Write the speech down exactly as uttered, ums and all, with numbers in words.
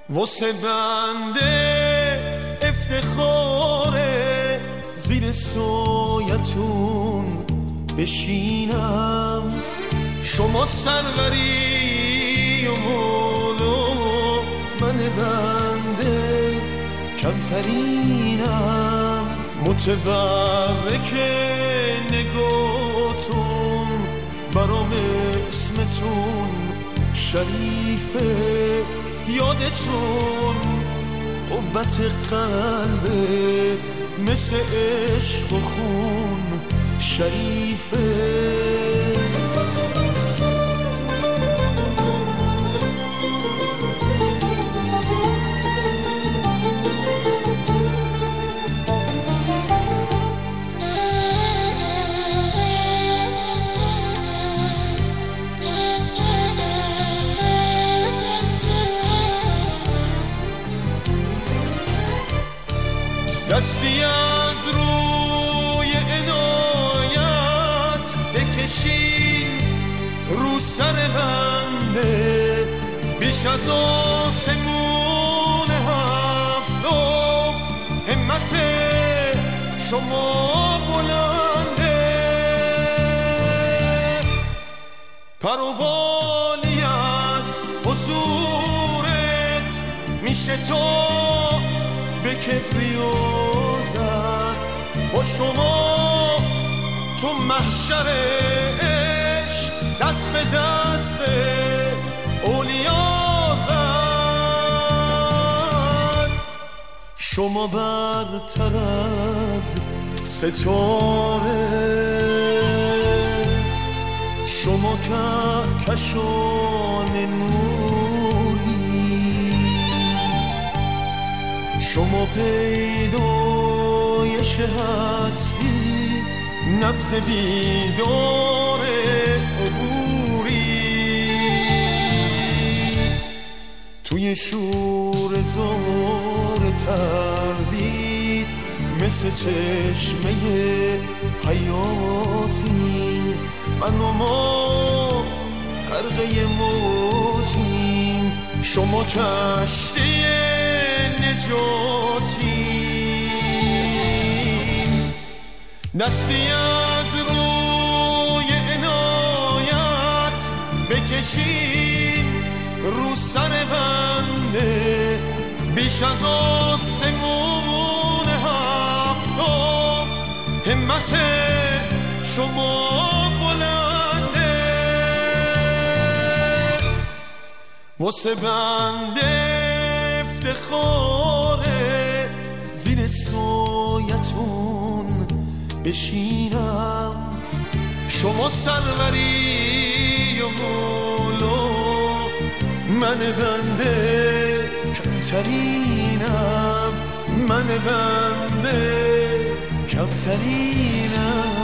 واسه بنده افتخاره زیر سایتون بشینم. شما سروری و مولو، من بنده کمترینم. متبرک نگاتون برام اسمتون شریفه. یادتون قوت قلبه مثل عشق و خون شریفه. دستی از روی عنایت بکشین رو سر بنده، بیش از آسمون هفتم همت شما بلنده. پر و بالی از حضورت میشه تو به کبریوزن. با شما تو محشر عشق دست به دست اولیا زد. شما برتر از ستاره، شما کهکشان نوری، شما پیدایش هستی، نبض بیدار عبوری. توی شور زار تردید مثل چشمه حیاتین. من و ما غرقه موجیم، شما کشتی نجاتین. دستی از روی عنایت بکشین رو سر بنده، بیش از آسمون هفتم همت شما بلنده. واسه بنده افتخاره زیر سایتون بشینم. شما سروری و مولو، من بنده کمترینم. من بنده کمترینم.